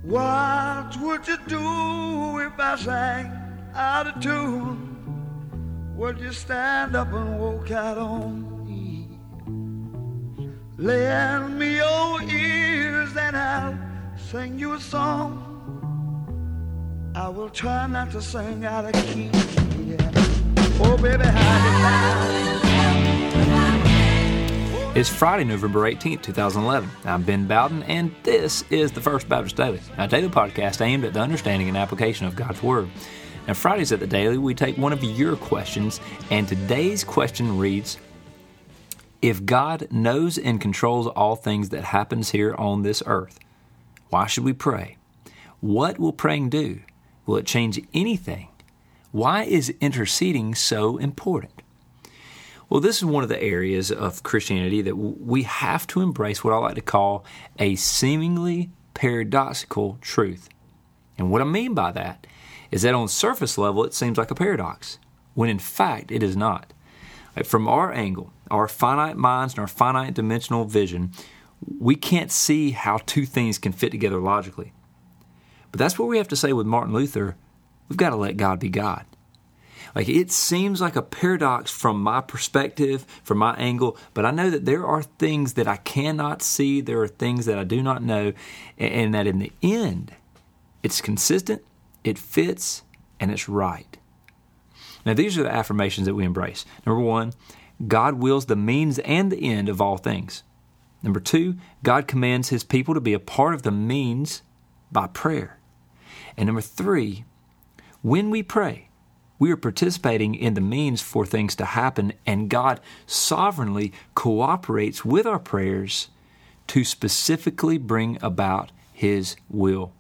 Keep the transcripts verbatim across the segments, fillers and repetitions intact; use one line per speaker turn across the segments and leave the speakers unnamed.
What would you do if I sang out of tune? Would you stand up and walk out on me? Lend me your ears and I'll sing you a song. I will try not to sing out of key. Yeah. Oh, baby, how you
It's Friday, November eighteenth, twenty eleven. I'm Ben Bowden, and this is the First Baptist Daily, a daily podcast aimed at the understanding and application of God's Word. Now, Fridays at the Daily, we take one of your questions, and today's question reads, if God knows and controls all things that happens here on this earth, why should we pray? What will praying do? Will it change anything? Why is interceding so important? Well, this is one of the areas of Christianity that we have to embrace what I like to call a seemingly paradoxical truth. And what I mean by that is that on surface level, it seems like a paradox, when in fact it is not. Like from our angle, our finite minds and our finite dimensional vision, we can't see how two things can fit together logically. But that's what we have to say with Martin Luther. We've got to let God be God. Like, it seems like a paradox from my perspective, from my angle, but I know that there are things that I cannot see, there are things that I do not know, and that in the end, it's consistent, it fits, and it's right. Now, these are the affirmations that we embrace. Number one, God wills the means and the end of all things. Number two, God commands His people to be a part of the means by prayer. And number three, when we pray, we are participating in the means for things to happen, and God sovereignly cooperates with our prayers to specifically bring about His will.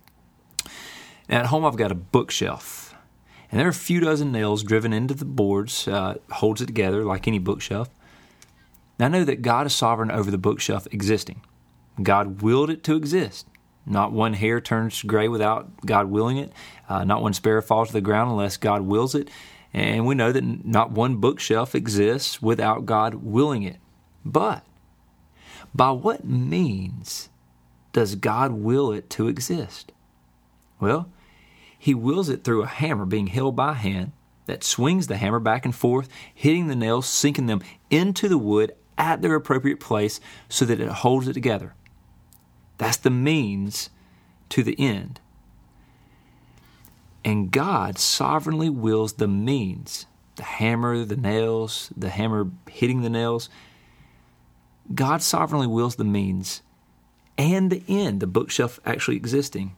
Now, at home, I've got a bookshelf, and there are a few dozen nails driven into the boards, uh, holds it together like any bookshelf. Now, I know that God is sovereign over the bookshelf existing. God willed it to exist. Not one hair turns gray without God willing it. Uh, not one sparrow falls to the ground unless God wills it. And we know that not one bookshelf exists without God willing it. But by what means does God will it to exist? Well, He wills it through a hammer being held by a hand that swings the hammer back and forth, hitting the nails, sinking them into the wood at their appropriate place so that it holds it together. That's the means to the end. And God sovereignly wills the means, the hammer, the nails, the hammer hitting the nails. God sovereignly wills the means and the end, the bookshelf actually existing.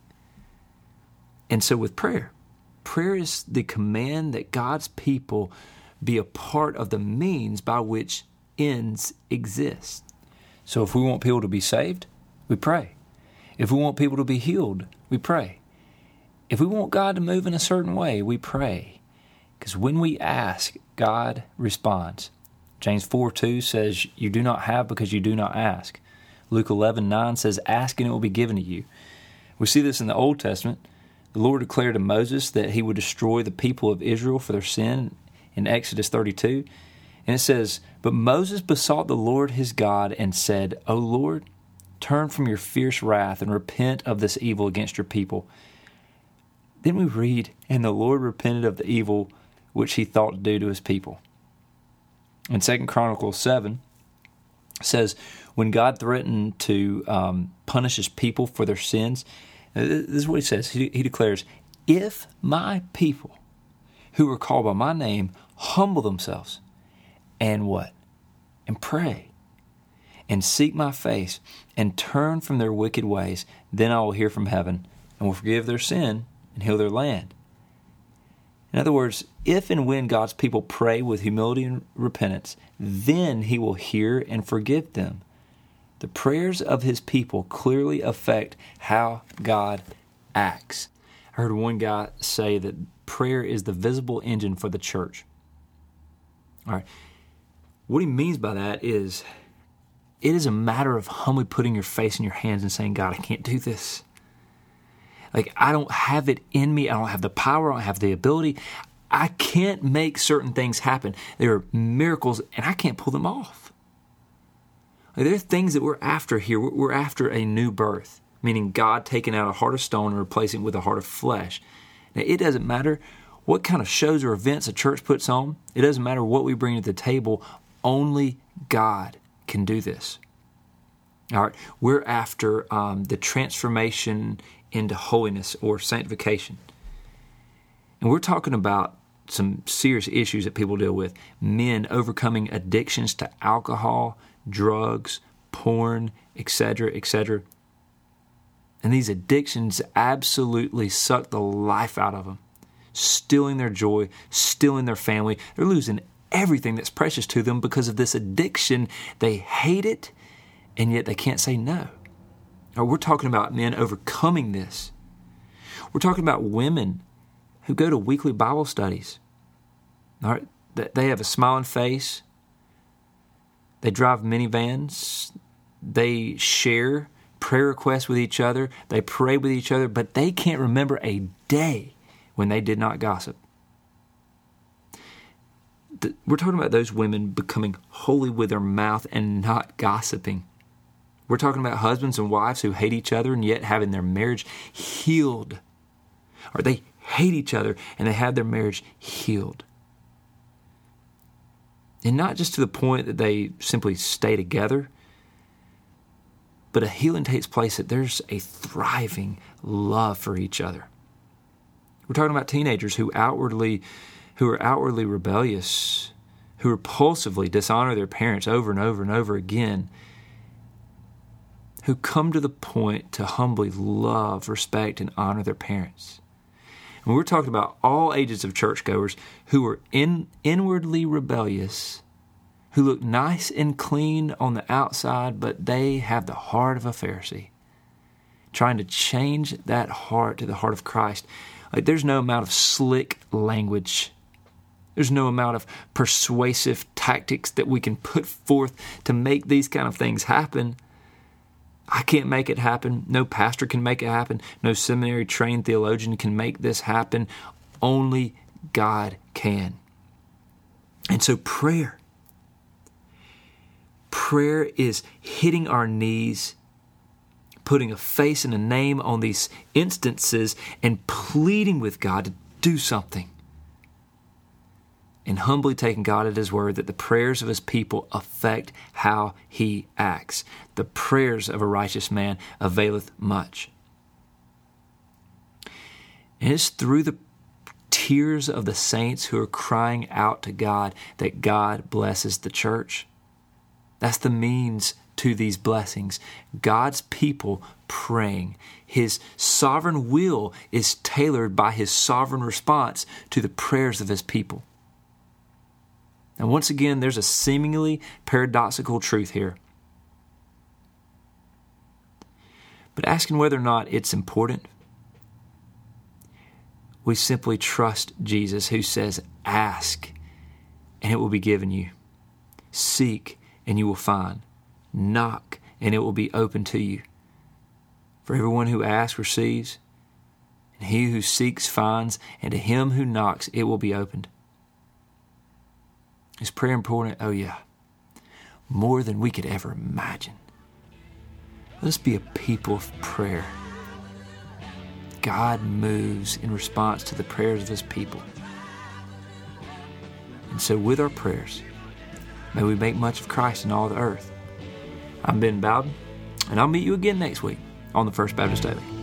And so with prayer, prayer is the command that God's people be a part of the means by which ends exist. So if we want people to be saved, we pray. If we want people to be healed, we pray. If we want God to move in a certain way, we pray. Because when we ask, God responds. James four two says, you do not have because you do not ask. Luke eleven nine says, ask and it will be given to you. We see this in the Old Testament. The Lord declared to Moses that He would destroy the people of Israel for their sin in Exodus thirty-two. And it says, but Moses besought the Lord his God and said, O Lord, turn from your fierce wrath and repent of this evil against your people. Then we read, and the Lord repented of the evil which He thought to do to His people. And Second Chronicles seven says, when God threatened to um, punish His people for their sins, this is what He says. He, he declares, if my people who are called by my name humble themselves and what? And pray and seek my face and turn from their wicked ways, then I will hear from heaven and will forgive their sin and heal their land. In other words, if and when God's people pray with humility and repentance, then He will hear and forgive them. The prayers of His people clearly affect how God acts. I heard one guy say that prayer is the visible engine for the church. All right. What he means by that is it is a matter of humbly putting your face in your hands and saying, God, I can't do this. Like, I don't have it in me. I don't have the power. I don't have the ability. I can't make certain things happen. There are miracles, and I can't pull them off. Like, there are things that we're after here. We're after a new birth. meaning God taking out a heart of stone and replacing it with a heart of flesh. Now, it doesn't matter what kind of shows or events a church puts on. It doesn't matter what we bring to the table. Only God can do this. All right, we're after um, the transformation into holiness or sanctification. And we're talking about some serious issues that people deal with. Men overcoming addictions to alcohol, drugs, porn, et cetera, et cetera. And these addictions absolutely suck the life out of them, stealing their joy, stealing their family. They're losing everything that's precious to them because of this addiction. They hate it, and yet they can't say no. Or we're talking about men overcoming this. We're talking about women who go to weekly Bible studies. All right, they have a smiling face. They drive minivans. They share prayer requests with each other. They pray with each other, but they can't remember a day when they did not gossip. We're talking about those women becoming holy with their mouth and not gossiping. We're talking about husbands and wives who hate each other and yet having their marriage healed. Or they hate each other and they have their marriage healed. And not just to the point that they simply stay together, but a healing takes place that there's a thriving love for each other. We're talking about teenagers who outwardly, who are outwardly rebellious, who repulsively dishonor their parents over and over and over again, who come to the point to humbly love, respect, and honor their parents. And we're talking about all ages of churchgoers who are in, inwardly rebellious, who look nice and clean on the outside, but they have the heart of a Pharisee, trying to change that heart to the heart of Christ. Like, there's no amount of slick language. There's no amount of persuasive tactics that we can put forth to make these kind of things happen. I can't make it happen. No pastor can make it happen. No seminary-trained theologian can make this happen. Only God can. And so prayer. Prayer is hitting our knees, putting a face and a name on these instances, and pleading with God to do something. And humbly taking God at His word that the prayers of His people affect how He acts. The prayers of a righteous man availeth much. And it's through the tears of the saints who are crying out to God that God blesses the church. That's the means to these blessings. God's people praying. His sovereign will is tailored by His sovereign response to the prayers of His people. And once again, there's a seemingly paradoxical truth here. But asking whether or not it's important, we simply trust Jesus, who says, ask and it will be given you. Seek and you will find. Knock and it will be open to you. For everyone who asks receives, and he who seeks finds, and to him who knocks it will be opened. Is prayer important? Oh yeah. More than we could ever imagine. Let's be a people of prayer. God moves in response to the prayers of His people. And so with our prayers, may we make much of Christ in all the earth. I'm Ben Bowden, and I'll meet you again next week on the First Baptist Daily.